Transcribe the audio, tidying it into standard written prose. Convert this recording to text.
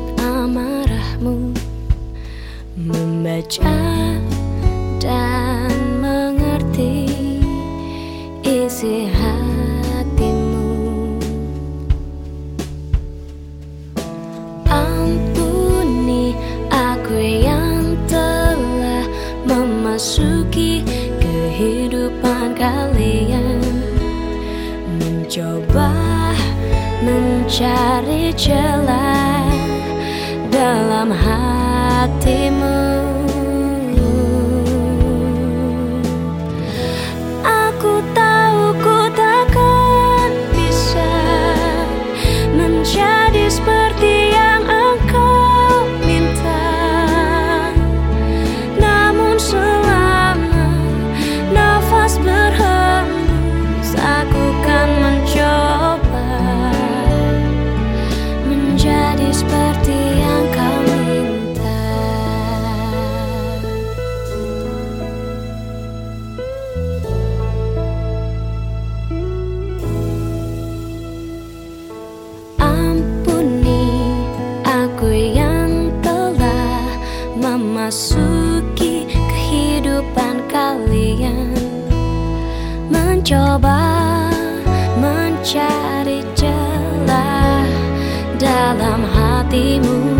raut amarahmu, membaca dan mengerti isi hatimu. Ampuni aku yang telah memasuki kehidupan kalian, mencoba mencari celah dalam hatimu. Aku tahu ku takkan bisa menjadi seperti yang engkau minta, namun selama nafas berhembus aku kan mencoba menjadi seperti yang kau minta. Ampuni aku yang telah memasuki kehidupan kalian, mencoba mencari celah dalam hatimu.